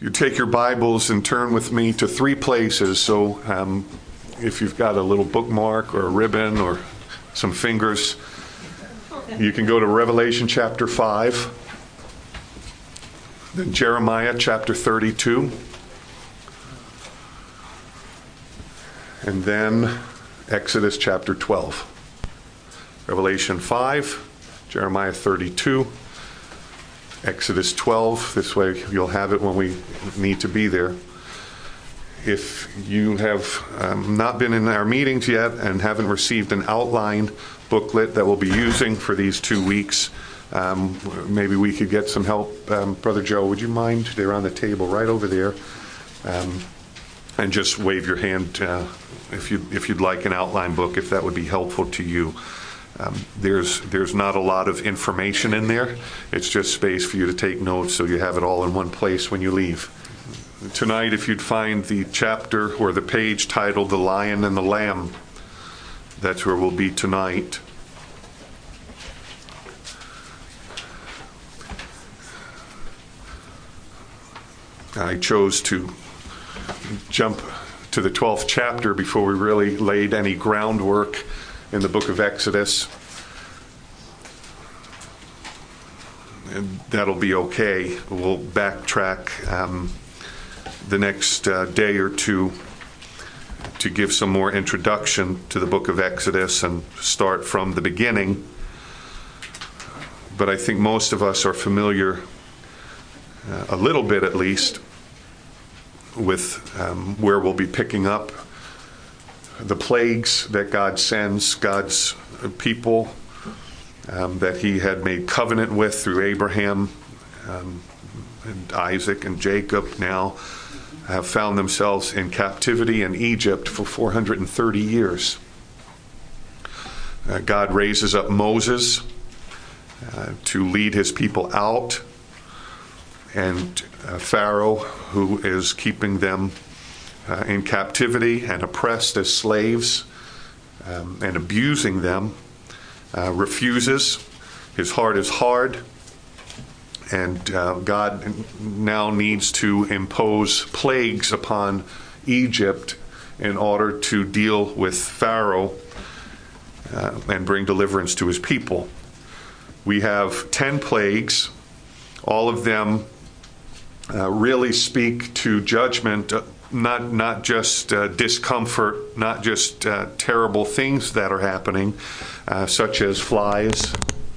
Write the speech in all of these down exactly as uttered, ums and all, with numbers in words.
You take your Bibles and turn with me to three places. So um, if you've got a little bookmark or a ribbon or some fingers, you can go to Revelation chapter five, then Jeremiah chapter thirty-two, and then Exodus chapter twelve. Revelation five, Jeremiah thirty-two, Exodus twelve. This way you'll have it when we need to be there. If you have um, not been in our meetings yet and haven't received an outline booklet that we'll be using for these two weeks, um, maybe we could get some help. Um, Brother Joe, would you mind? They're on the table right over there. Um, and just wave your hand uh, if, you, if you'd like an outline book, if that would be helpful to you. Um, there's there's not a lot of information in there. It's just space for you to take notes so you have it all in one place when you leave. Tonight, if you'd find the chapter or the page titled The Lion and the Lamb, that's where we'll be tonight. I chose to jump to the twelfth chapter before we really laid any groundwork in the book of Exodus. And that'll be okay. We'll backtrack um, the next uh, day or two to give some more introduction to the book of Exodus and start from the beginning. But I think most of us are familiar, uh, a little bit at least, with um, where we'll be picking up the plagues that God sends God's people, um, that he had made covenant with through Abraham um, and Isaac and Jacob, now have found themselves in captivity in Egypt for four hundred thirty years. Uh, God raises up Moses uh, to lead his people out, and uh, Pharaoh, who is keeping them Uh, in captivity and oppressed as slaves um, and abusing them, uh, refuses. His heart is hard, and uh, God now needs to impose plagues upon Egypt in order to deal with Pharaoh uh, and bring deliverance to his people. We have ten plagues. All of them uh, really speak to judgment, uh, Not not just uh, discomfort, not just uh, terrible things that are happening, uh, such as flies.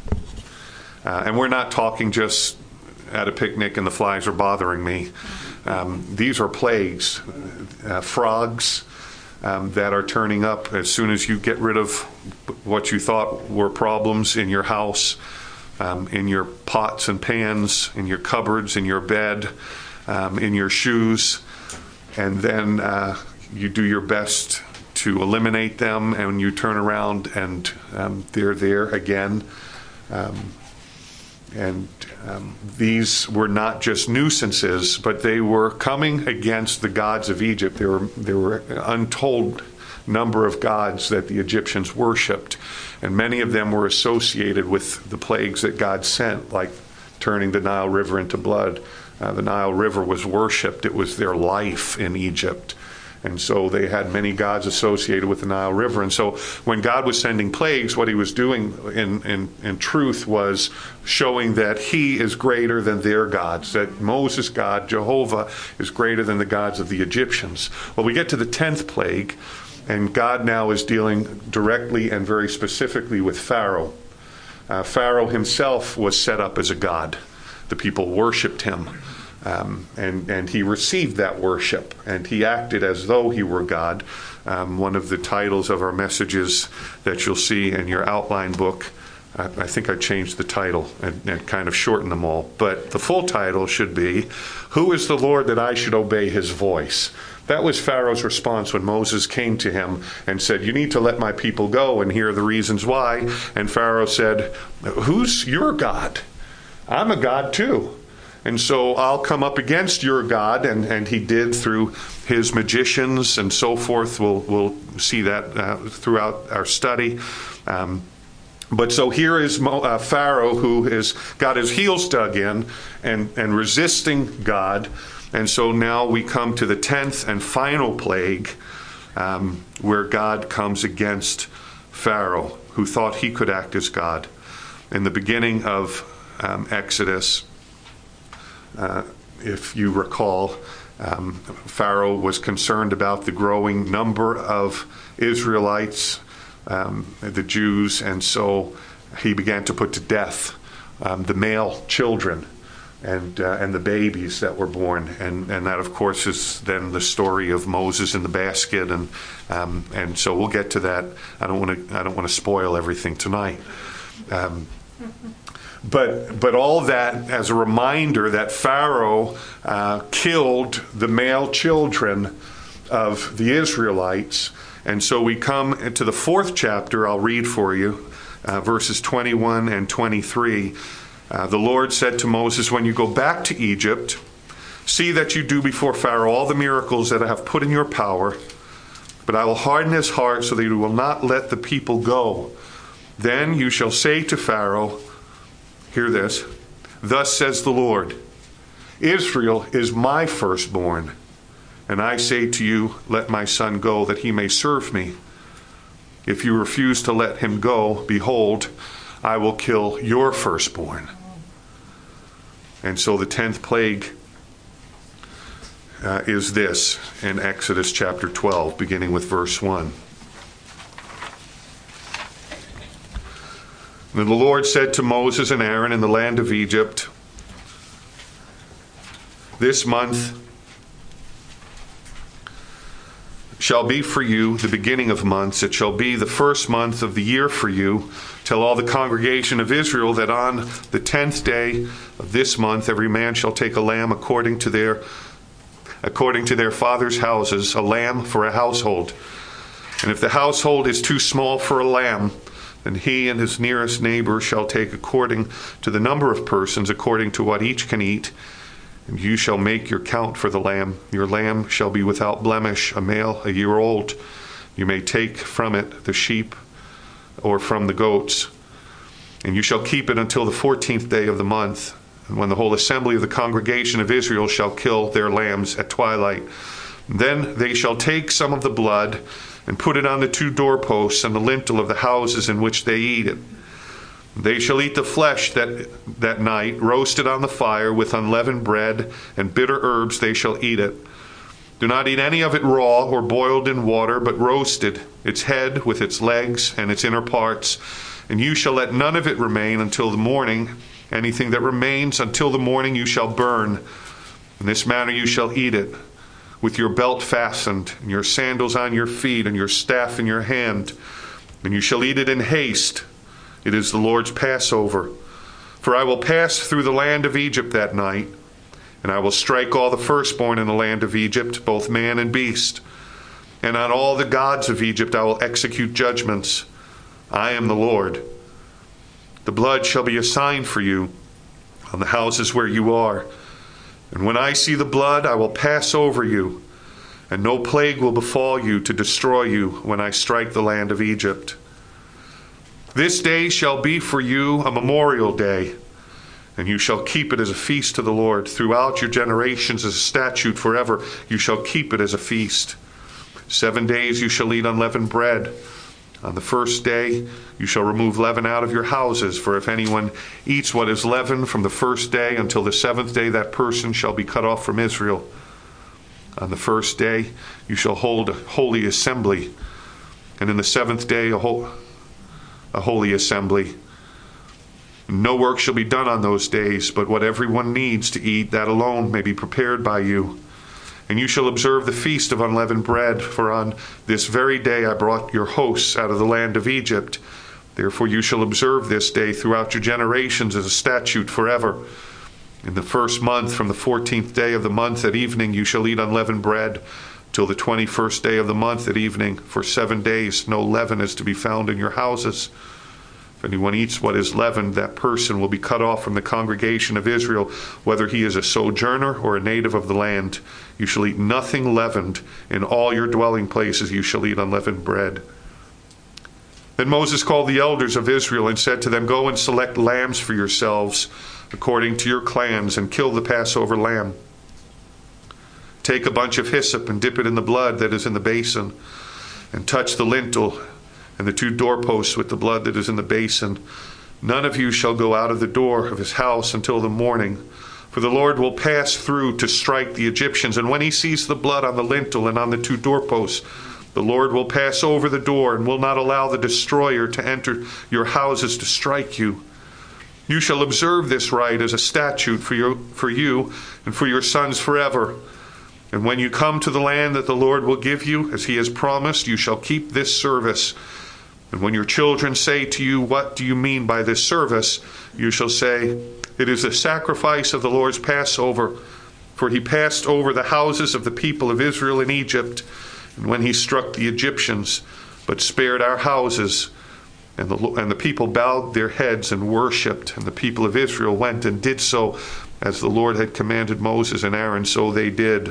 Uh, and we're not talking just at a picnic and the flies are bothering me. Um, these are plagues, uh, frogs um, that are turning up as soon as you get rid of what you thought were problems in your house, um, in your pots and pans, in your cupboards, in your bed, um, in your shoes. And then uh, you do your best to eliminate them, and you turn around and um, they're there again. Um, and um, these were not just nuisances, but they were coming against the gods of Egypt. There were, there were an untold number of gods that the Egyptians worshipped, and many of them were associated with the plagues that God sent, like turning the Nile River into blood. Uh, the Nile River was worshipped. It was their life in Egypt. And so they had many gods associated with the Nile River. And so when God was sending plagues, what he was doing in, in, in truth was showing that he is greater than their gods, that Moses' God, Jehovah, is greater than the gods of the Egyptians. Well, we get to the tenth plague, and God now is dealing directly and very specifically with Pharaoh. Uh, Pharaoh himself was set up as a god. The people worshipped him, um, and, and he received that worship, and he acted as though he were God. Um, one of the titles of our messages that you'll see in your outline book, I, I think I changed the title and, and kind of shortened them all, but the full title should be, "Who is the Lord that I should obey his voice?" That was Pharaoh's response when Moses came to him and said, "You need to let my people go, and here are the reasons why." And Pharaoh said, "Who's your God? I'm a God too. And so I'll come up against your God." And, and he did through his magicians and so forth. We'll, we'll see that uh, throughout our study. Um, but so here is Mo, uh, Pharaoh, who has got his heels dug in and, and resisting God. And so now we come to the tenth and final plague, um, where God comes against Pharaoh, who thought he could act as God. In the beginning of um, Exodus, uh, if you recall, um, Pharaoh was concerned about the growing number of Israelites, um, the Jews, and so he began to put to death um, the male children and uh, and the babies that were born, and and that of course is then the story of Moses in the basket, and um, and so we'll get to that. I don't want to I don't want to spoil everything tonight, um, but but all that as a reminder that Pharaoh uh, killed the male children of the Israelites, and so we come into the fourth chapter. I'll read for you uh, verses twenty-one and twenty-three. Uh, the Lord said to Moses, when you go back to Egypt, see that you do before Pharaoh all the miracles that I have put in your power, but I will harden his heart so that he will not let the people go. Then you shall say to Pharaoh, hear this, thus says the Lord, Israel is my firstborn, and I say to you, let my son go that he may serve me. If you refuse to let him go, behold, I will kill your firstborn. And so the tenth plague uh, is this in Exodus chapter twelve, beginning with verse one. Then the Lord said to Moses and Aaron in the land of Egypt, this month shall be for you the beginning of months. It shall be the first month of the year for you. Tell all the congregation of Israel that on the tenth day of this month every man shall take a lamb according to their according to their father's houses, a lamb for a household. And if the household is too small for a lamb, then he and his nearest neighbor shall take according to the number of persons, according to what each can eat. And you shall make your count for the lamb. Your lamb shall be without blemish, a male, a year old. You may take from it the sheep or from the goats. And you shall keep it until the fourteenth day of the month. And when the whole assembly of the congregation of Israel shall kill their lambs at twilight, then they shall take some of the blood and put it on the two doorposts and the lintel of the houses in which they eat it. They shall eat the flesh that that night, roasted on the fire with unleavened bread and bitter herbs they shall eat it. Do not eat any of it raw or boiled in water, but roasted, its head with its legs and its inner parts. And you shall let none of it remain until the morning. Anything that remains until the morning you shall burn. In this manner you shall eat it, with your belt fastened, and your sandals on your feet, and your staff in your hand. And you shall eat it in haste. It is the Lord's Passover. For I will pass through the land of Egypt that night, and I will strike all the firstborn in the land of Egypt, both man and beast. And on all the gods of Egypt I will execute judgments. I am the Lord. The blood shall be a sign for you on the houses where you are. And when I see the blood, I will pass over you, and no plague will befall you to destroy you when I strike the land of Egypt. This day shall be for you a memorial day, and you shall keep it as a feast to the Lord. Throughout your generations as a statute forever, you shall keep it as a feast. Seven days you shall eat unleavened bread. On the first day you shall remove leaven out of your houses, for if anyone eats what is leavened from the first day until the seventh day, that person shall be cut off from Israel. On the first day you shall hold a holy assembly, and in the seventh day a, ho- a holy assembly. No work shall be done on those days, but what everyone needs to eat, that alone may be prepared by you. And you shall observe the feast of unleavened bread, for on this very day I brought your hosts out of the land of Egypt. Therefore you shall observe this day throughout your generations as a statute forever. In the first month, from the fourteenth day of the month at evening, you shall eat unleavened bread, till the twenty-first day of the month at evening. For seven days no leaven is to be found in your houses. If anyone eats what is leavened, that person will be cut off from the congregation of Israel, whether he is a sojourner or a native of the land. You shall eat nothing leavened. In all your dwelling places you shall eat unleavened bread. Then Moses called the elders of Israel and said to them, go and select lambs for yourselves according to your clans, and kill the Passover lamb. Take a bunch of hyssop and dip it in the blood that is in the basin, and touch the lintel and the two doorposts with the blood that is in the basin. None of you shall go out of the door of his house until the morning, for the Lord will pass through to strike the Egyptians. And when he sees the blood on the lintel and on the two doorposts, the Lord will pass over the door and will not allow the destroyer to enter your houses to strike you. You shall observe this rite as a statute for your, for you and for your sons forever. And when you come to the land that the Lord will give you, as he has promised, you shall keep this service. And when your children say to you, what do you mean by this service? You shall say, it is a sacrifice of the Lord's Passover. For he passed over the houses of the people of Israel in Egypt, and when he struck the Egyptians, but spared our houses. And the, and the people bowed their heads and worshipped. And the people of Israel went and did so as the Lord had commanded Moses and Aaron, so they did.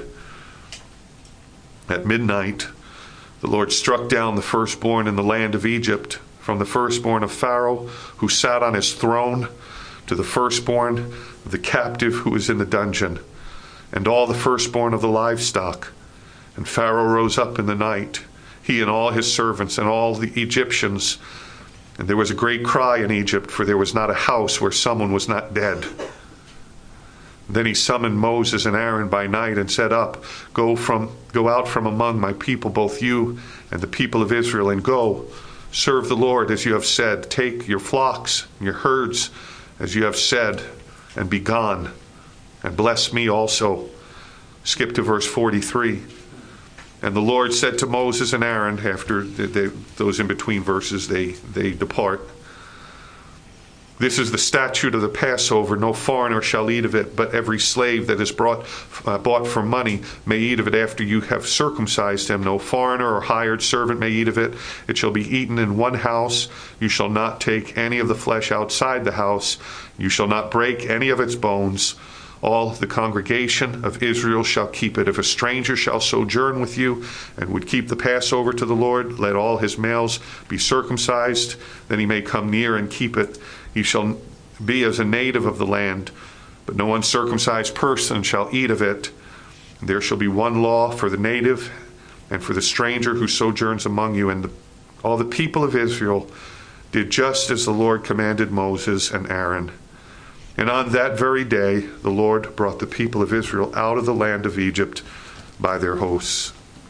At midnight, the Lord struck down the firstborn in the land of Egypt, from the firstborn of Pharaoh, who sat on his throne, to the firstborn of the captive who was in the dungeon, and all the firstborn of the livestock. And Pharaoh rose up in the night, he and all his servants and all the Egyptians. And there was a great cry in Egypt, for there was not a house where someone was not dead. Then he summoned Moses and Aaron by night and said, Up, go from, go out from among my people, both you and the people of Israel, and go, serve the Lord as you have said. Take your flocks and your herds as you have said, and be gone, and bless me also. Skip to verse forty-three. And the Lord said to Moses and Aaron, after the, the, those in between verses, they, they depart. This is the statute of the Passover. No foreigner shall eat of it, but every slave that is brought, uh, bought for money may eat of it after you have circumcised him. No foreigner or hired servant may eat of it. It shall be eaten in one house. You shall not take any of the flesh outside the house. You shall not break any of its bones. All the congregation of Israel shall keep it. If a stranger shall sojourn with you and would keep the Passover to the Lord, let all his males be circumcised, then he may come near and keep it. He shall be as a native of the land, but no uncircumcised person shall eat of it. There shall be one law for the native and for the stranger who sojourns among you. And the, all the people of Israel did just as the Lord commanded Moses and Aaron. And on that very day, the Lord brought the people of Israel out of the land of Egypt by their hosts.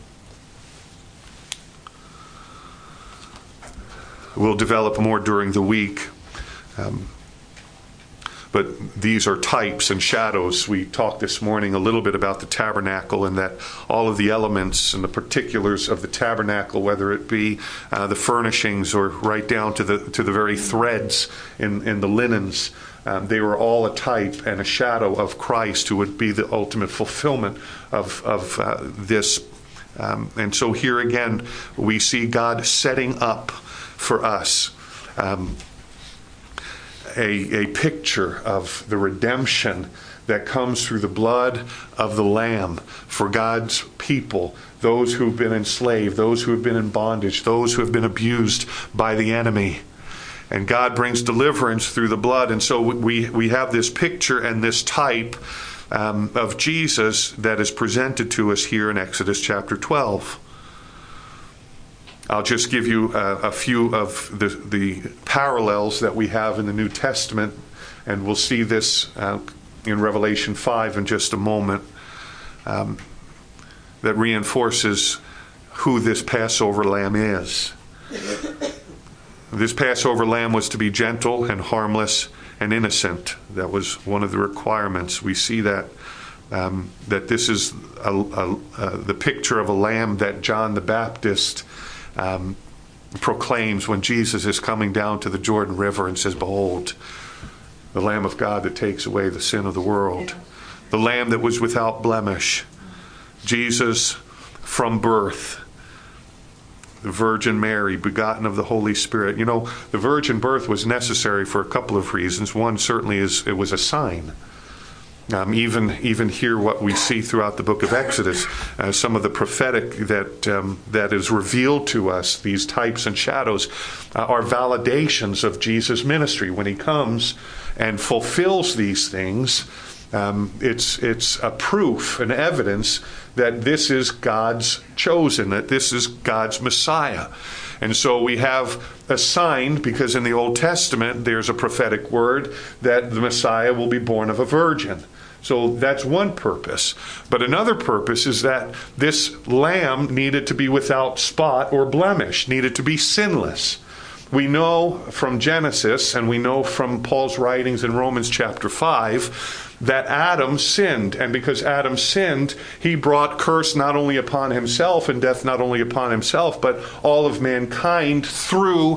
We'll develop more during the week. Um, but these are types and shadows. We talked this morning a little bit about the tabernacle, and that all of the elements and the particulars of the tabernacle, whether it be uh, the furnishings or right down to the to the very threads in, in the linens, um, they were all a type and a shadow of Christ, who would be the ultimate fulfillment of, of uh, this. Um, and so here again, we see God setting up for us Um, A, a picture of the redemption that comes through the blood of the Lamb for God's people, those who've been enslaved, those who have been in bondage, those who have been abused by the enemy. And God brings deliverance through the blood. And so we, we have this picture and this type um, of Jesus that is presented to us here in Exodus chapter twelve. I'll just give you a, a few of the, the parallels that we have in the New Testament, and we'll see this uh, in Revelation five in just a moment, um, that reinforces who this Passover lamb is. This Passover lamb was to be gentle and harmless and innocent. That was one of the requirements. We see that um, that this is a, a, a, the picture of a lamb that John the Baptist Um, proclaims when Jesus is coming down to the Jordan River and says, "Behold, the Lamb of God that takes away the sin of the world." The Lamb that was without blemish. Jesus from birth. The Virgin Mary, begotten of the Holy Spirit. You know, the virgin birth was necessary for a couple of reasons. One certainly is it was a sign. Um, even even here, what we see throughout the book of Exodus, uh, some of the prophetic that um, that is revealed to us, these types and shadows, uh, are validations of Jesus' ministry. When he comes and fulfills these things, Um, it's it's a proof, an evidence that this is God's chosen, that this is God's Messiah. And so we have a sign, because in the Old Testament there's a prophetic word that the Messiah will be born of a virgin. So that's one purpose. But another purpose is that this lamb needed to be without spot or blemish, needed to be sinless. We know from Genesis, and we know from Paul's writings in Romans chapter five, that Adam sinned. And because Adam sinned, he brought curse not only upon himself and death not only upon himself, but all of mankind through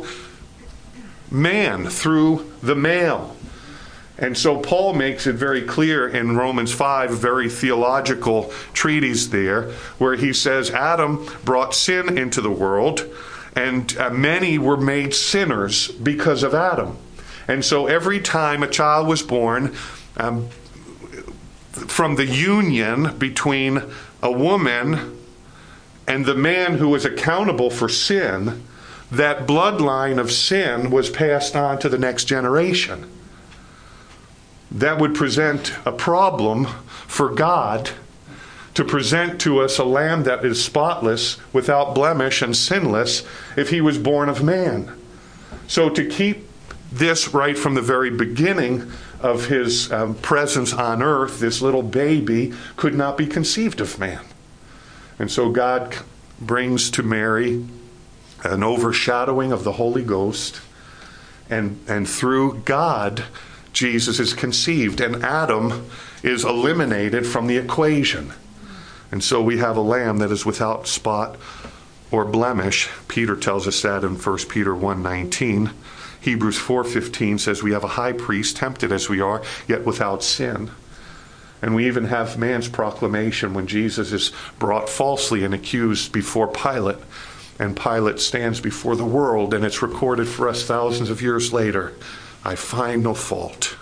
man, through the male. And so Paul makes it very clear in Romans five, a very theological treatise there, where he says Adam brought sin into the world, and uh, many were made sinners because of Adam. And so every time a child was born, um, from the union between a woman and the man who was accountable for sin, that bloodline of sin was passed on to the next generation. That would present a problem for God to present to us a lamb that is spotless, without blemish, and sinless if he was born of man. So to keep this right from the very beginning of his um, presence on earth, this little baby could not be conceived of man. And so God brings to Mary an overshadowing of the Holy Ghost, and, and through God, Jesus is conceived, and Adam is eliminated from the equation. And so we have a lamb that is without spot or blemish. Peter tells us that in First Peter one nineteen. Hebrews four fifteen says we have a high priest, tempted as we are, yet without sin. And we even have man's proclamation when Jesus is brought falsely and accused before Pilate. And Pilate stands before the world, and it's recorded for us thousands of years later. I find no fault.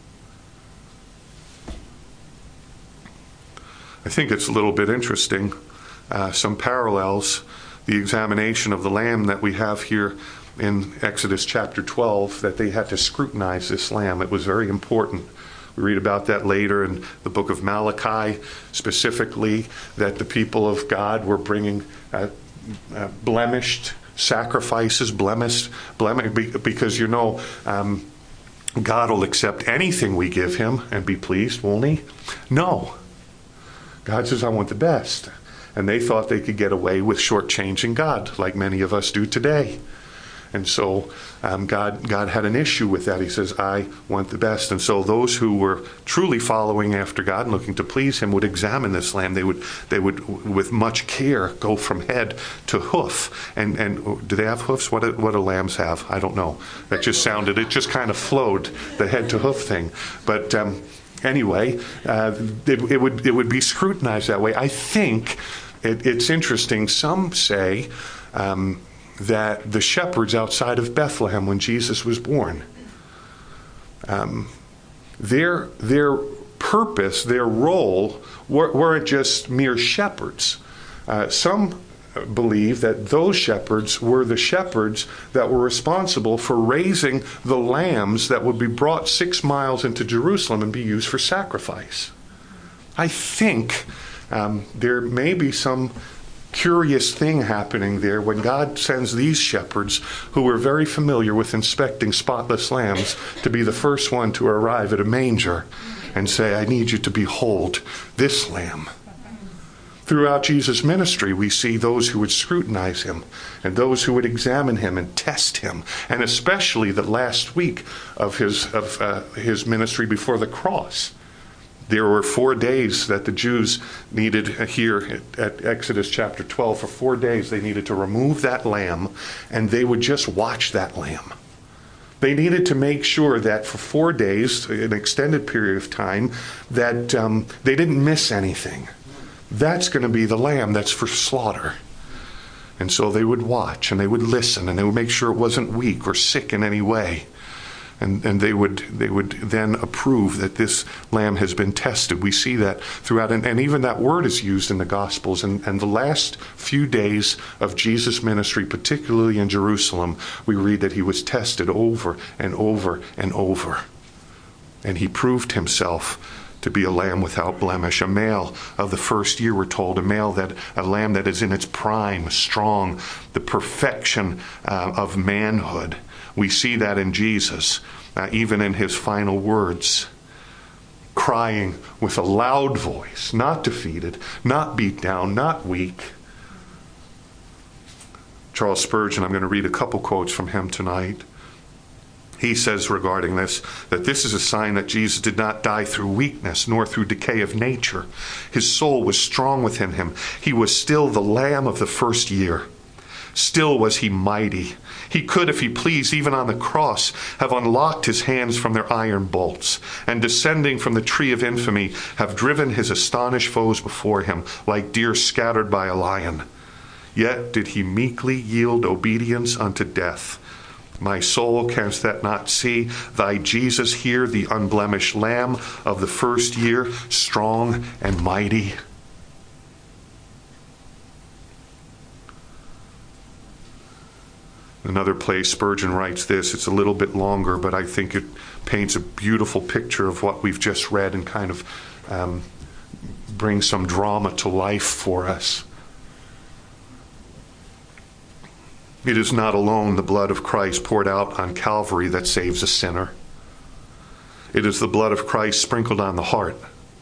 I think it's a little bit interesting, uh, some parallels, the examination of the lamb that we have here in Exodus chapter twelve, that they had to scrutinize this lamb. It was very important. We read about that later in the book of Malachi, specifically, that the people of God were bringing uh, uh, blemished sacrifices, blemished, blemished, because, you know, um, God will accept anything we give him and be pleased, won't he? No. God says, I want the best. And they thought they could get away with shortchanging God, like many of us do today. And so um, God, God had an issue with that. He says, I want the best. And so those who were truly following after God and looking to please him would examine this lamb. They would, they would, with much care, go from head to hoof. And and do they have hoofs? What do, what do lambs have? I don't know. That just sounded, it just kind of flowed, the head to hoof thing. But um, anyway, uh, it, it would it would be scrutinized that way. I think it, it's interesting. Some say Um, that the shepherds outside of Bethlehem when Jesus was born, um, their their purpose, their role, weren't just mere shepherds. Uh, some believe that those shepherds were the shepherds that were responsible for raising the lambs that would be brought six miles into Jerusalem and be used for sacrifice. I think um, there may be some curious thing happening there when God sends these shepherds, who were very familiar with inspecting spotless lambs, to be the first one to arrive at a manger and say, I need you to behold this lamb. Throughout Jesus' ministry, we see those who would scrutinize him and those who would examine him and test him, and especially the last week of his of uh, his ministry before the cross. There were four days that the Jews needed here at Exodus chapter twelve. For four days they needed to remove that lamb, and they would just watch that lamb. They needed to make sure that for four days, an extended period of time, that um, they didn't miss anything. That's going to be the lamb that's for slaughter. And so they would watch, and they would listen, and they would make sure it wasn't weak or sick in any way. And, and they would they would then approve that this lamb has been tested. We see that throughout, and, and even that word is used in the Gospels. And, and the last few days of Jesus' ministry, particularly in Jerusalem, we read that he was tested over and over and over. And he proved himself to be a lamb without blemish, a male of the first year, we're told, a male that, a lamb that is in its prime, strong, the perfection uh, of manhood. We see that in Jesus, uh, even in his final words, crying with a loud voice, not defeated, not beat down, not weak. Charles Spurgeon, I'm going to read a couple quotes from him tonight. He says regarding this, that this is a sign that Jesus did not die through weakness, nor through decay of nature. His soul was strong within him. He was still the Lamb of the first year. Still was he mighty. He could, if he pleased, even on the cross, have unlocked his hands from their iron bolts, and descending from the tree of infamy, have driven his astonished foes before him, like deer scattered by a lion. Yet did he meekly yield obedience unto death. My soul, canst thou not see thy Jesus here, the unblemished Lamb of the first year, strong and mighty? Another place, Spurgeon writes this. It's a little bit longer, but I think it paints a beautiful picture of what we've just read and kind of um, brings some drama to life for us. It is not alone the blood of Christ poured out on Calvary that saves a sinner. It is the blood of Christ sprinkled on the heart.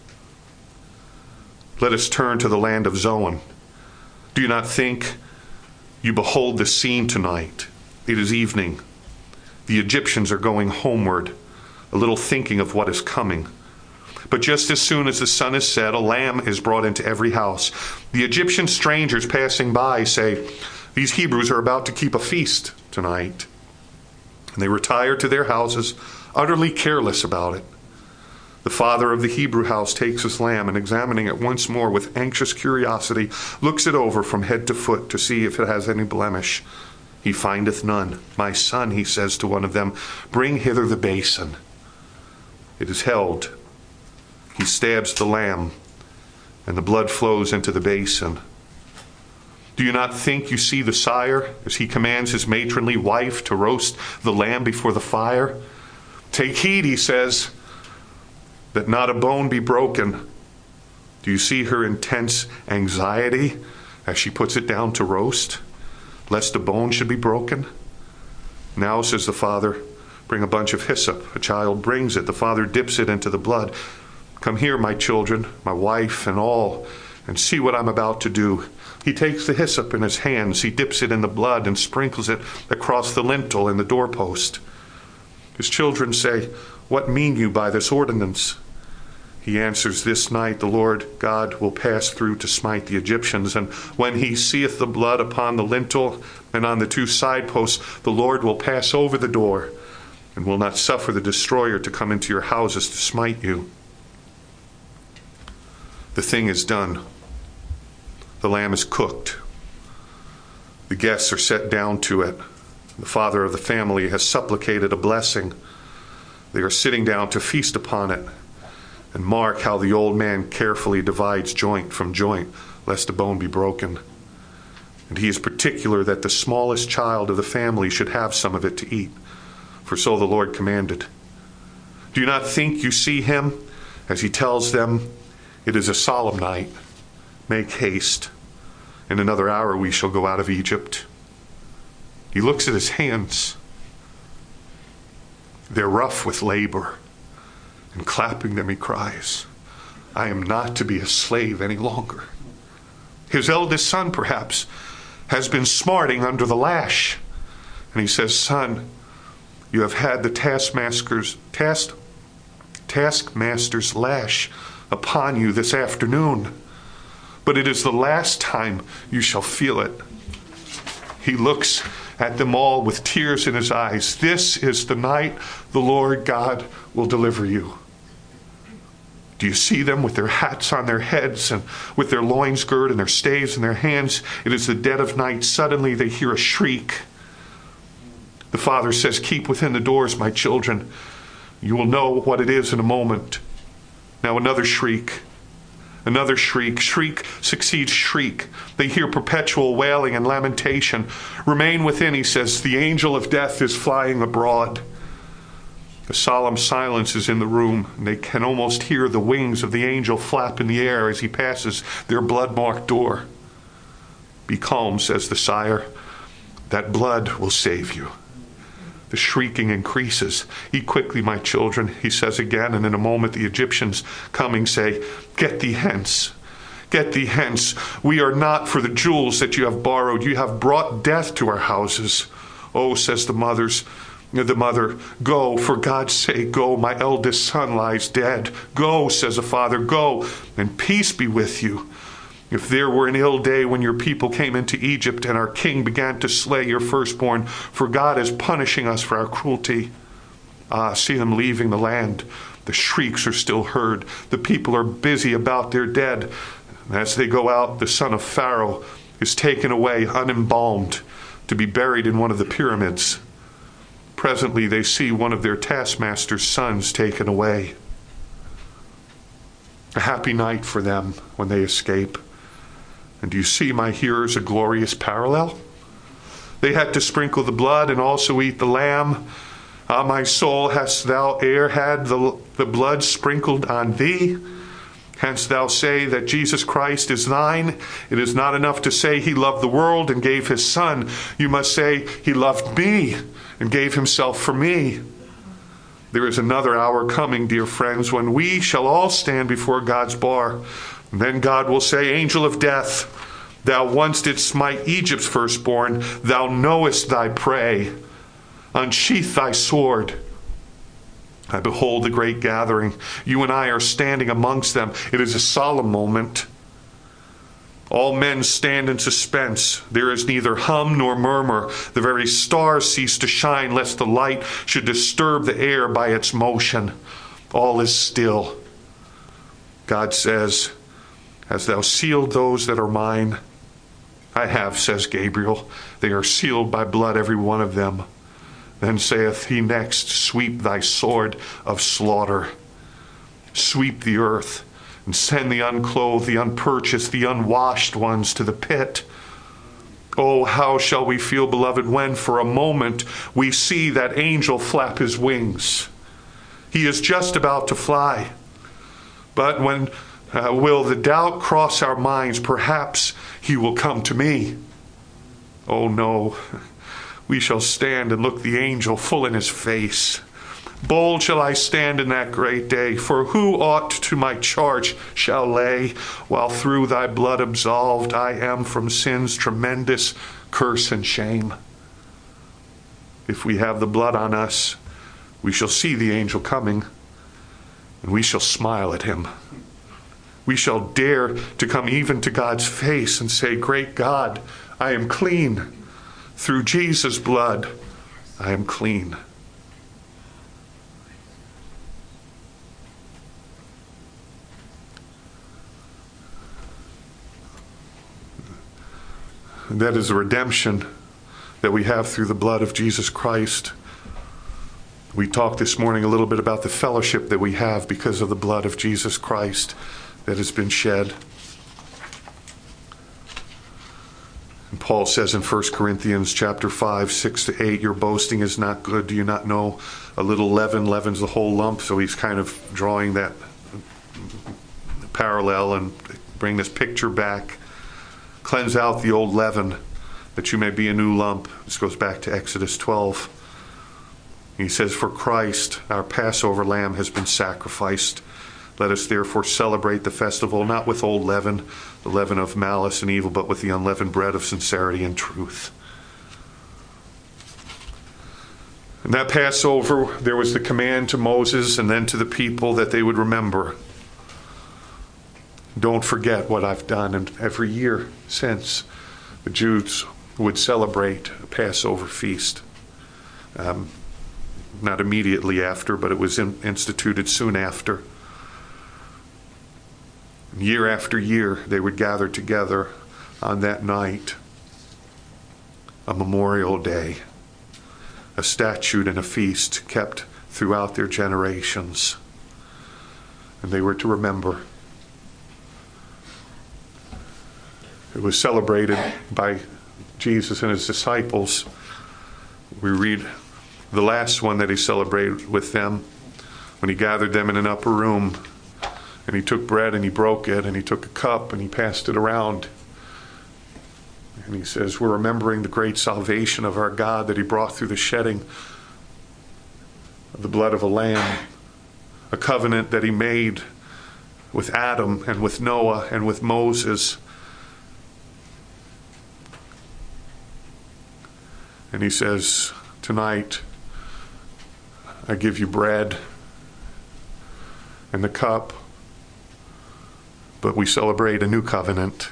Let us turn to the land of Zoan. Do you not think you behold the scene tonight? It is evening. The Egyptians are going homeward, a little thinking of what is coming. But just as soon as the sun is set, a lamb is brought into every house. The Egyptian strangers passing by say, these Hebrews are about to keep a feast tonight. And they retire to their houses, utterly careless about it. The father of the Hebrew house takes his lamb and, examining it once more with anxious curiosity, looks it over from head to foot to see if it has any blemish. He findeth none. My son, he says to one of them, bring hither the basin. It is held. He stabs the lamb, and the blood flows into the basin. Do you not think you see the sire as he commands his matronly wife to roast the lamb before the fire? Take heed, he says, that not a bone be broken. Do you see her intense anxiety as she puts it down to roast, lest a bone should be broken? Now, says the father, bring a bunch of hyssop. A child brings it. The father dips it into the blood. Come here, my children, my wife and all, and see what I'm about to do. He takes the hyssop in his hands. He dips it in the blood and sprinkles it across the lintel and the doorpost. His children say, what mean you by this ordinance? He answers, this night the Lord God will pass through to smite the Egyptians, and when he seeth the blood upon the lintel and on the two side posts, the Lord will pass over the door and will not suffer the destroyer to come into your houses to smite you. The thing is done. The lamb is cooked. The guests are set down to it. The father of the family has supplicated a blessing. They are sitting down to feast upon it. And mark how the old man carefully divides joint from joint, lest a bone be broken. And he is particular that the smallest child of the family should have some of it to eat, for so the Lord commanded. Do you not think you see him as he tells them, it is a solemn night. Make haste. In another hour we shall go out of Egypt. He looks at his hands. They're rough with labor. And clapping them, he cries, I am not to be a slave any longer. His eldest son, perhaps, has been smarting under the lash. And he says, son, you have had the taskmaster's, task, taskmaster's lash upon you this afternoon. But it is the last time you shall feel it. He looks at them all with tears in his eyes. This is the night the Lord God will deliver you. Do you see them with their hats on their heads and with their loins girt and their staves in their hands? It is the dead of night. Suddenly they hear a shriek. The father says, keep within the doors, my children. You will know what it is in a moment. Now another shriek. Another shriek. Shriek succeeds shriek. They hear perpetual wailing and lamentation. Remain within, he says. The angel of death is flying abroad. A solemn silence is in the room, and they can almost hear the wings of the angel flap in the air as he passes their blood-marked door. "Be calm," says the sire. "That blood will save you." The shrieking increases. "Eat quickly, my children," he says again, and in a moment the Egyptians coming say, "Get thee hence. Get thee hence. We are not for the jewels that you have borrowed. You have brought death to our houses." "Oh," says the mothers, the mother, "Go, for God's sake, go. My eldest son lies dead." "Go," says the father, "go, and peace be with you. If there were an ill day when your people came into Egypt and our king began to slay your firstborn, for God is punishing us for our cruelty." Ah, see them leaving the land. The shrieks are still heard. The people are busy about their dead. As they go out, the son of Pharaoh is taken away unembalmed to be buried in one of the pyramids. Presently they see one of their taskmaster's sons taken away. A happy night for them when they escape. And do you see, my hearers, a glorious parallel? They had to sprinkle the blood and also eat the lamb. Ah, my soul, hast thou e'er had the, the blood sprinkled on thee? Canst thou say that Jesus Christ is thine? It is not enough to say he loved the world and gave his son. You must say he loved me and gave himself for me. There is another hour coming, dear friends, when we shall all stand before God's bar. And then God will say, "Angel of death, thou once didst smite Egypt's firstborn. Thou knowest thy prey. Unsheath thy sword." I behold the great gathering. You and I are standing amongst them. It is a solemn moment. All men stand in suspense. There is neither hum nor murmur. The very stars cease to shine, lest the light should disturb the air by its motion. All is still. God says, "Hast thou sealed those that are mine?" "I have," says Gabriel. "They are sealed by blood, every one of them." Then saith he next, "Sweep thy sword of slaughter. Sweep the earth, and send the unclothed, the unpurchased, the unwashed ones to the pit." Oh, how shall we feel, beloved, when for a moment we see that angel flap his wings. He is just about to fly. But when uh, will the doubt cross our minds, perhaps he will come to me? Oh no. We shall stand and look the angel full in his face. Bold shall I stand in that great day, for who aught to my charge shall lay, while through thy blood absolved I am from sin's tremendous curse and shame. If we have the blood on us, we shall see the angel coming, and we shall smile at him. We shall dare to come even to God's face and say, "Great God, I am clean. Through Jesus' blood, I am clean." And that is the redemption that we have through the blood of Jesus Christ. We talked this morning a little bit about the fellowship that we have because of the blood of Jesus Christ that has been shed. And Paul says in First Corinthians chapter five, six to eight, "Your boasting is not good. Do you not know a little leaven leavens the whole lump?" So he's kind of drawing that parallel and bring this picture back. "Cleanse out the old leaven, that you may be a new lump." This goes back to Exodus twelve. He says, "For Christ, our Passover lamb, has been sacrificed. Let us therefore celebrate the festival, not with old leaven, the leaven of malice and evil, but with the unleavened bread of sincerity and truth." And that Passover, there was the command to Moses and then to the people that they would remember. Don't forget what I've done. And every year since, the Jews would celebrate a Passover feast. Um, not immediately after, but it was in, instituted soon after. Year after year, they would gather together on that night, a memorial day, a statute and a feast kept throughout their generations. And they were to remember. It was celebrated by Jesus and his disciples. We read the last one that he celebrated with them, when he gathered them in an upper room, and he took bread and he broke it, and he took a cup and he passed it around. And he says, we're remembering the great salvation of our God that he brought through the shedding of the blood of a lamb, a covenant that he made with Adam and with Noah and with Moses. And he says, tonight, I give you bread and the cup, but we celebrate a new covenant.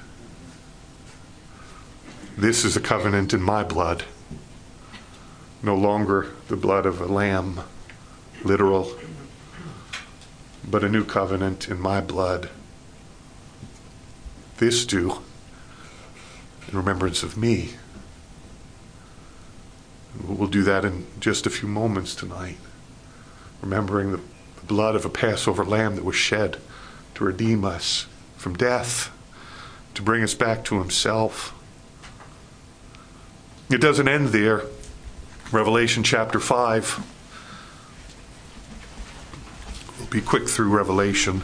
This is a covenant in my blood. No longer the blood of a lamb, literal, but a new covenant in my blood. This do in remembrance of me. We'll do that in just a few moments tonight, remembering the blood of a Passover lamb that was shed to redeem us from death, to bring us back to himself. It doesn't end there. Revelation chapter five. We'll be quick through Revelation.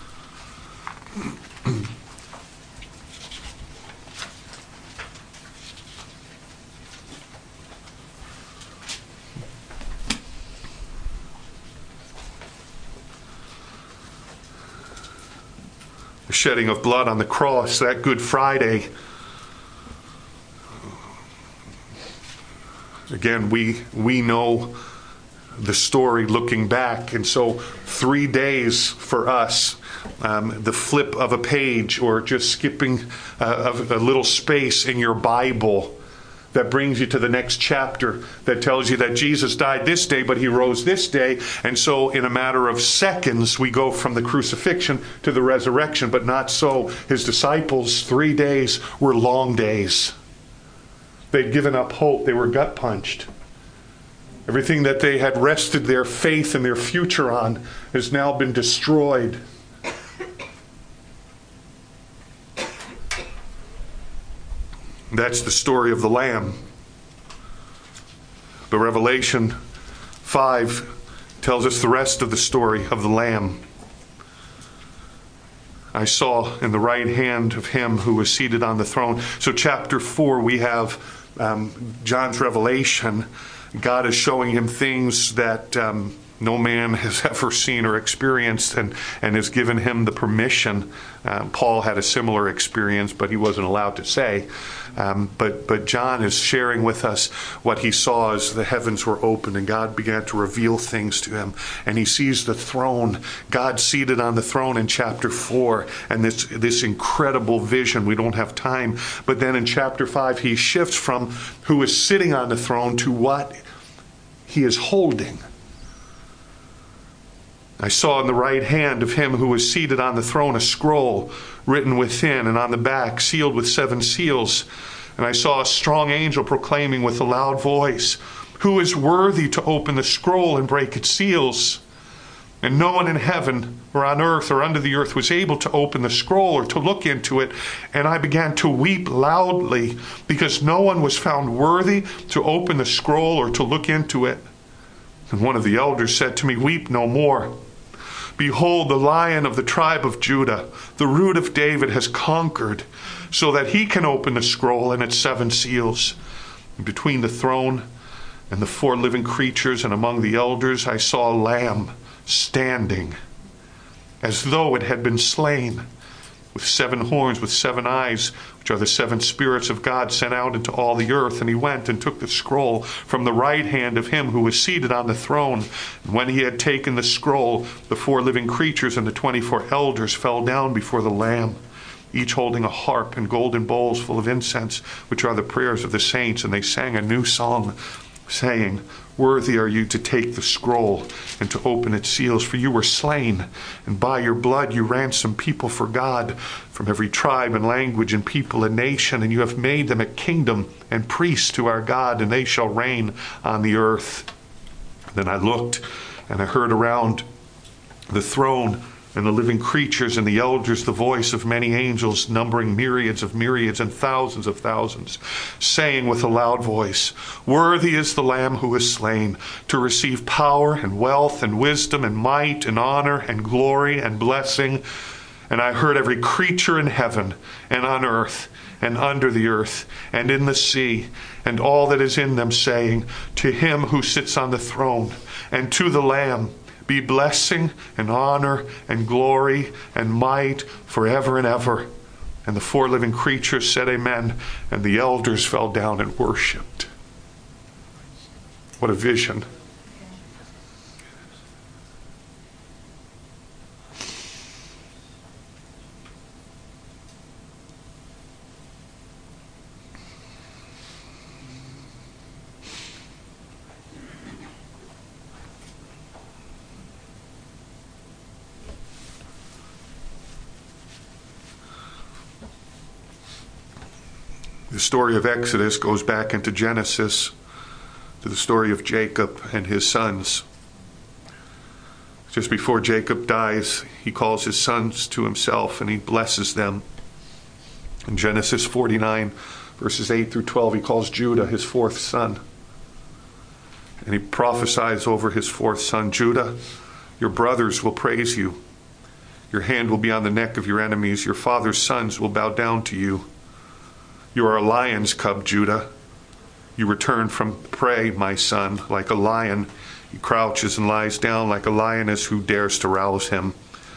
The shedding of blood on the cross, that Good Friday. Again, we we know the story looking back, and so three days for us, um, the flip of a page or just skipping uh, a little space in your Bible that brings you to the next chapter that tells you that Jesus died this day, but he rose this day. And so in a matter of seconds, we go from the crucifixion to the resurrection, but not so. His disciples, three days were long days. They'd given up hope. They were gut punched. Everything that they had rested their faith and their future on has now been destroyed. That's the story of the Lamb. But Revelation five tells us the rest of the story of the Lamb. I saw in the right hand of him who was seated on the throne. So chapter four, we have um, John's revelation. God is showing him things that um, no man has ever seen or experienced, and, and has given him the permission. Uh, Paul had a similar experience, but he wasn't allowed to say. Um, but but John is sharing with us what he saw as the heavens were opened and God began to reveal things to him. And he sees the throne, God seated on the throne in chapter four, and this, this incredible vision. We don't have time. But then in chapter five, he shifts from who is sitting on the throne to what he is holding. I saw in the right hand of him who was seated on the throne a scroll written within and on the back, sealed with seven seals. And I saw a strong angel proclaiming with a loud voice, "Who is worthy to open the scroll and break its seals?" And no one in heaven or on earth or under the earth was able to open the scroll or to look into it. And I began to weep loudly because no one was found worthy to open the scroll or to look into it. And one of the elders said to me, "Weep no more. Behold, the Lion of the tribe of Judah, the Root of David, has conquered, so that he can open the scroll and its seven seals." And between the throne and the four living creatures and among the elders, I saw a lamb standing, as though it had been slain, with seven horns, with seven eyes, which are the seven spirits of God sent out into all the earth. And he went and took the scroll from the right hand of him who was seated on the throne. And when he had taken the scroll, the four living creatures and the twenty-four elders fell down before the Lamb, each holding a harp and golden bowls full of incense, which are the prayers of the saints. And they sang a new song, saying, "Worthy are you to take the scroll and to open its seals, for you were slain, and by your blood you ransomed people for God from every tribe and language and people and nation, and you have made them a kingdom and priests to our God, and they shall reign on the earth." Then I looked, and I heard around the throne And the living creatures and the elders, the voice of many angels, numbering myriads of myriads and thousands of thousands, saying with a loud voice, "Worthy is the Lamb who is slain, to receive power and wealth and wisdom and might and honor and glory and blessing." And I heard every creature in heaven and on earth and under the earth and in the sea and all that is in them saying, "To him who sits on the throne and to the Lamb be blessing and honor and glory and might forever and ever." And the four living creatures said amen, and the elders fell down and worshipped. What a vision. The story of Exodus goes back into Genesis, to the story of Jacob and his sons. Just before Jacob dies, he calls his sons to himself and he blesses them. In Genesis forty-nine, verses eight through twelve, he calls Judah his fourth son. And he prophesies over his fourth son, "Judah, your brothers will praise you. Your hand will be on the neck of your enemies. Your father's sons will bow down to you. You are a lion's cub, Judah. You return from prey, my son, like a lion. He crouches and lies down like a lioness who dares to rouse him.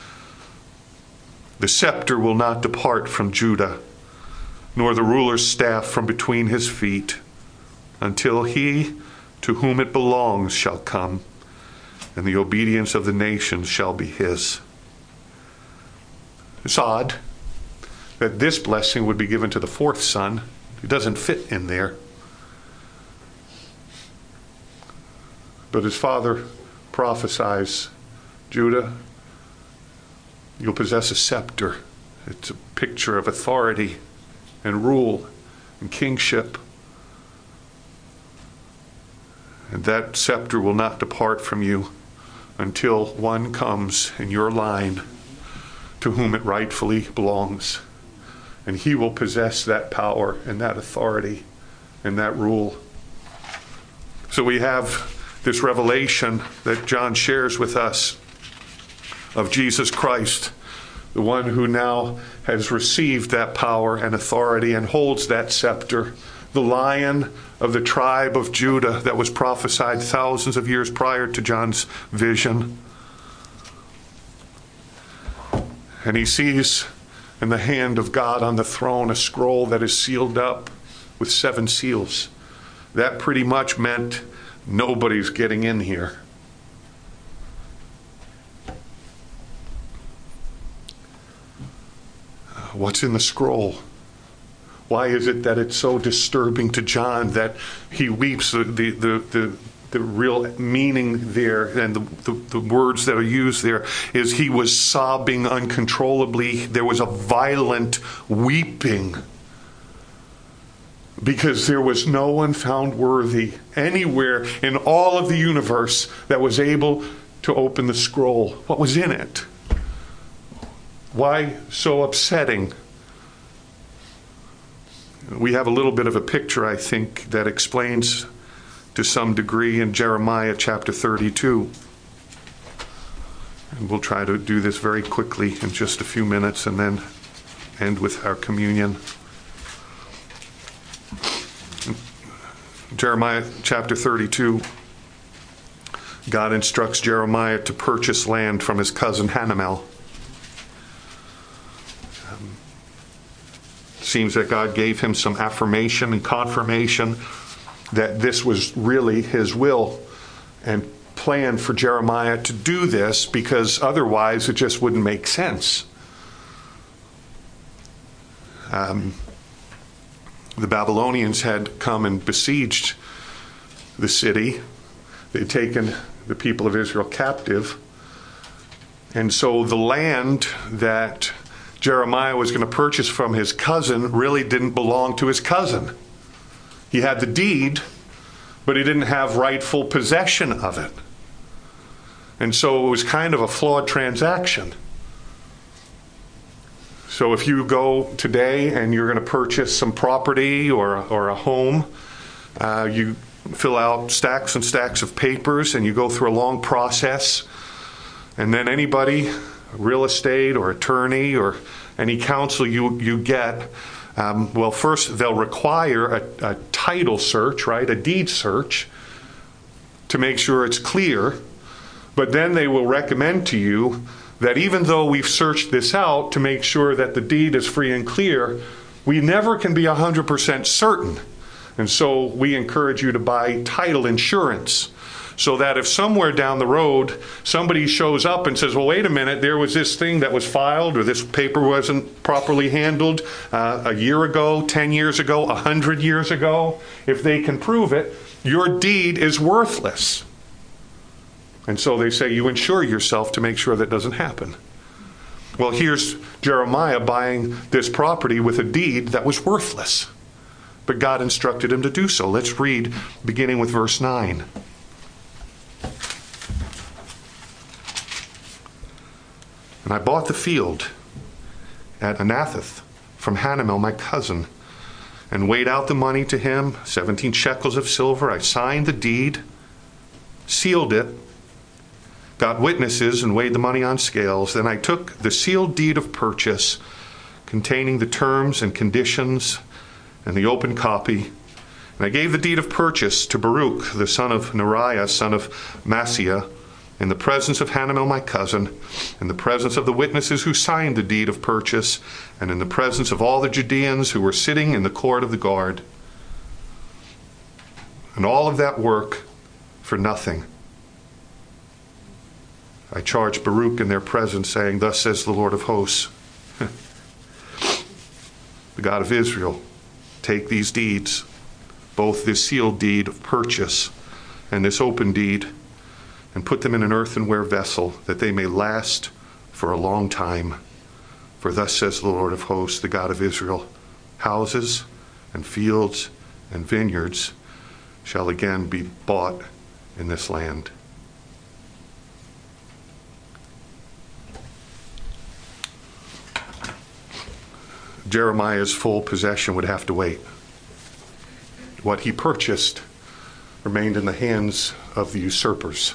The scepter will not depart from Judah, nor the ruler's staff from between his feet, until he to whom it belongs shall come, and the obedience of the nations shall be his." It's odd that this blessing would be given to the fourth son. It doesn't fit in there. But his father prophesies, "Judah, you'll possess a scepter." It's a picture of authority and rule and kingship. And that scepter will not depart from you until one comes in your line to whom it rightfully belongs. And he will possess that power and that authority and that rule. So we have this revelation that John shares with us of Jesus Christ, the one who now has received that power and authority and holds that scepter, the Lion of the tribe of Judah that was prophesied thousands of years prior to John's vision. And he sees in the hand of God on the throne a scroll that is sealed up with seven seals. That pretty much meant nobody's getting in here. What's in the scroll? Why is it that it's so disturbing to John that he weeps? The, the, the, the, the real meaning there and the, the, the words that are used there is he was sobbing uncontrollably. There was a violent weeping because there was no one found worthy anywhere in all of the universe that was able to open the scroll. What was in it? Why so upsetting? We have a little bit of a picture, I think, that explains to some degree in Jeremiah chapter thirty-two. And we'll try to do this very quickly in just a few minutes and then end with our communion. Jeremiah chapter thirty-two, God instructs Jeremiah to purchase land from his cousin Hanamel. Um, seems that God gave him some affirmation and confirmation that this was really his will and plan for Jeremiah to do this, because otherwise it just wouldn't make sense. Um, the Babylonians had come and besieged the city. They'd taken the people of Israel captive. And so the land that Jeremiah was going to purchase from his cousin really didn't belong to his cousin. He had the deed, but he didn't have rightful possession of it. And so it was kind of a flawed transaction. So if you go today and you're going to purchase some property or, or a home, uh, you fill out stacks and stacks of papers and you go through a long process. And then anybody, real estate or attorney or any counsel you, you get, um, well, first they'll require a, a title search, right, a deed search to make sure it's clear. But then they will recommend to you that even though we've searched this out to make sure that the deed is free and clear, we never can be one hundred percent certain. And so we encourage you to buy title insurance so that if somewhere down the road somebody shows up and says, well, wait a minute, there was this thing that was filed or this paper wasn't properly handled uh, a year ago, ten years ago, one hundred years ago, if they can prove it, your deed is worthless. And so they say you insure yourself to make sure that doesn't happen. Well, here's Jeremiah buying this property with a deed that was worthless. But God instructed him to do so. Let's read beginning with verse nine. And I bought the field at Anathoth from Hanamel, my cousin, and weighed out the money to him, seventeen shekels of silver. I signed the deed, sealed it, got witnesses and weighed the money on scales. Then I took the sealed deed of purchase containing the terms and conditions and the open copy. And I gave the deed of purchase to Baruch, the son of Neriah, son of Maaseiah, in the presence of Hanamel, my cousin, in the presence of the witnesses who signed the deed of purchase, and in the presence of all the Judeans who were sitting in the court of the guard. And all of that work for nothing. I charged Baruch in their presence, saying, thus says the Lord of hosts, the God of Israel, take these deeds, both this sealed deed of purchase and this open deed, and put them in an earthenware vessel, that they may last for a long time. For thus says the Lord of hosts, the God of Israel, houses and fields and vineyards shall again be bought in this land. Jeremiah's full possession would have to wait. What he purchased remained in the hands of the usurpers.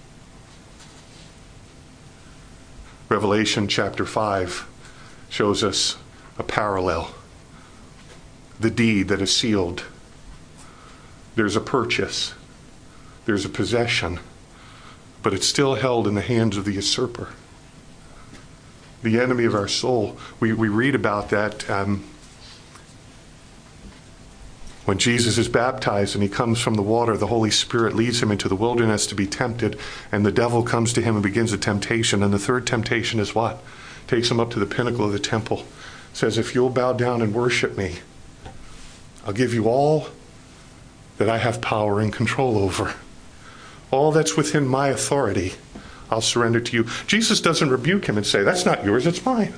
Revelation chapter five shows us a parallel. The deed that is sealed. There's a purchase. There's a possession. But it's still held in the hands of the usurper. The enemy of our soul. We, we read about that um, when Jesus is baptized and he comes from the water, the Holy Spirit leads him into the wilderness to be tempted, and the devil comes to him and begins a temptation. And the third temptation is what? Takes him up to the pinnacle of the temple. Says, if you'll bow down and worship me, I'll give you all that I have power and control over. All that's within my authority, I'll surrender to you. Jesus doesn't rebuke him and say, that's not yours, it's mine.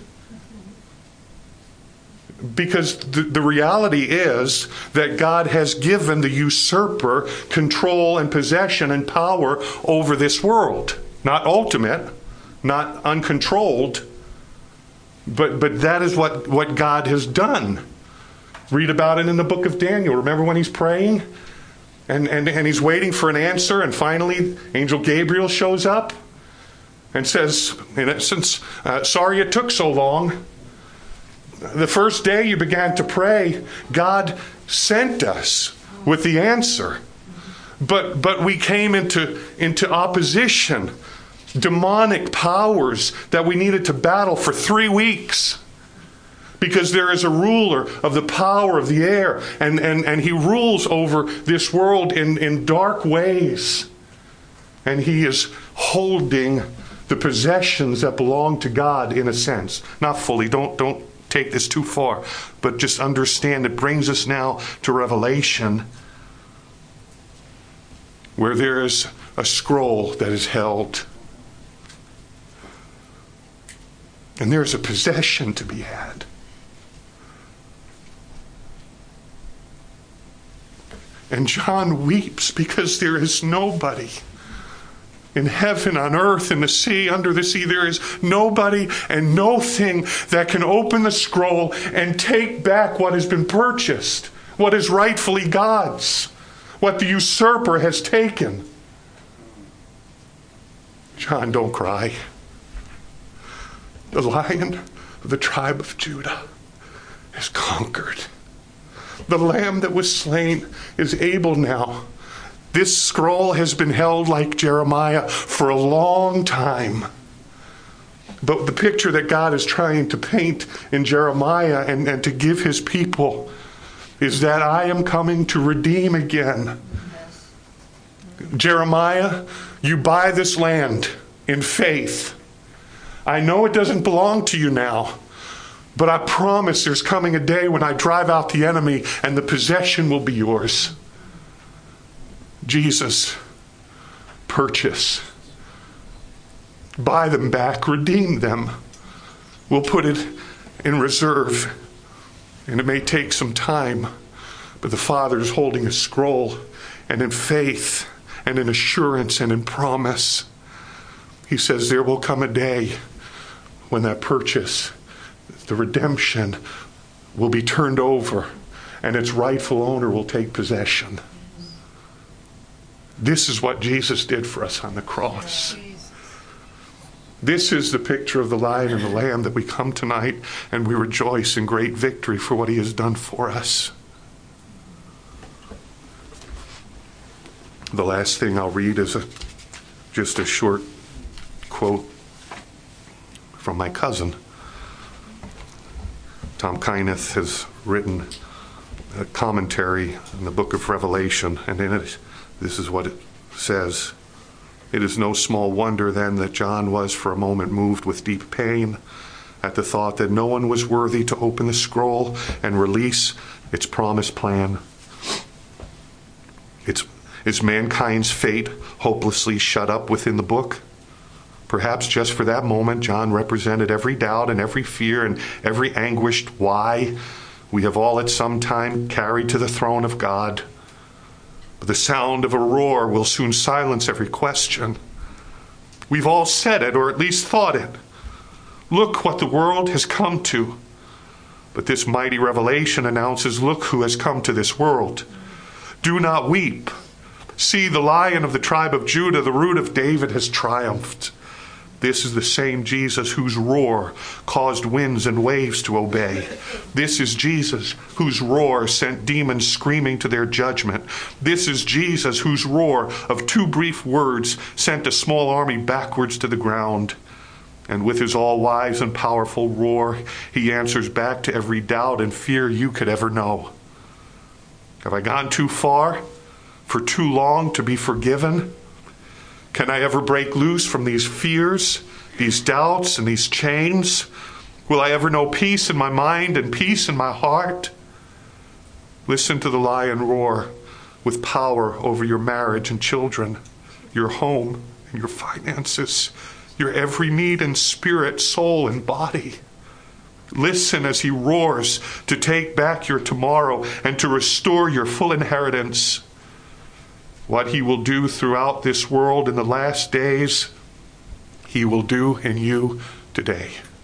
Because the, the reality is that God has given the usurper control and possession and power over this world. Not ultimate, not uncontrolled, but, but that is what, what God has done. Read about it in the book of Daniel. Remember when he's praying? And, and, and he's waiting for an answer, and finally Angel Gabriel shows up and says, in essence, uh, sorry it took so long. The first day you began to pray, God sent us with the answer. But but we came into, into opposition, demonic powers that we needed to battle for three weeks. Because there is a ruler of the power of the air, and, and, and he rules over this world in, in dark ways. And he is holding the possessions that belong to God in a sense. Not fully, don't don't take this too far, but just understand it brings us now to Revelation, where there is a scroll that is held. And there is a possession to be had. And John weeps because there is nobody In heaven, on earth, in the sea, under the sea, there is nobody and no thing that can open the scroll and take back what has been purchased, what is rightfully God's, what the usurper has taken. John, don't cry. The Lion of the tribe of Judah is conquered. The Lamb that was slain is able now. This scroll has been held, like Jeremiah, for a long time. But the picture that God is trying to paint in Jeremiah and, and to give his people is that I am coming to redeem again. Jeremiah, you buy this land in faith. I know it doesn't belong to you now, but I promise there's coming a day when I drive out the enemy and the possession will be yours. Jesus, purchase. Buy them back, redeem them. We'll put it in reserve, and it may take some time, but the Father is holding a scroll, and in faith and in assurance and in promise, he says there will come a day when that purchase, the redemption, will be turned over and its rightful owner will take possession. This is what Jesus did for us on the cross. This is the picture of the Lion and the Lamb that we come tonight and we rejoice in great victory for what he has done for us. The last thing I'll read is a, just a short quote from my cousin. Tom Kyneth has written a commentary on the book of Revelation, and in it, this is what it says. It is no small wonder then that John was for a moment moved with deep pain at the thought that no one was worthy to open the scroll and release its promised plan. It's, is mankind's fate hopelessly shut up within the book? Perhaps just for that moment, John represented every doubt and every fear and every anguished why we have all at some time carried to the throne of God. But the sound of a roar will soon silence every question. We've all said it, or at least thought it. Look what the world has come to. But this mighty revelation announces, look who has come to this world. Do not weep. See, the Lion of the tribe of Judah, the Root of David, has triumphed. This is the same Jesus whose roar caused winds and waves to obey. This is Jesus whose roar sent demons screaming to their judgment. This is Jesus whose roar of two brief words sent a small army backwards to the ground. And with his all-wise and powerful roar, he answers back to every doubt and fear you could ever know. Have I gone too far, for too long to be forgiven? Can I ever break loose from these fears, these doubts, and these chains? Will I ever know peace in my mind and peace in my heart? Listen to the Lion roar with power over your marriage and children, your home and your finances, your every need in spirit, soul, and body. Listen as he roars to take back your tomorrow and to restore your full inheritance. What he will do throughout this world in the last days, he will do in you today.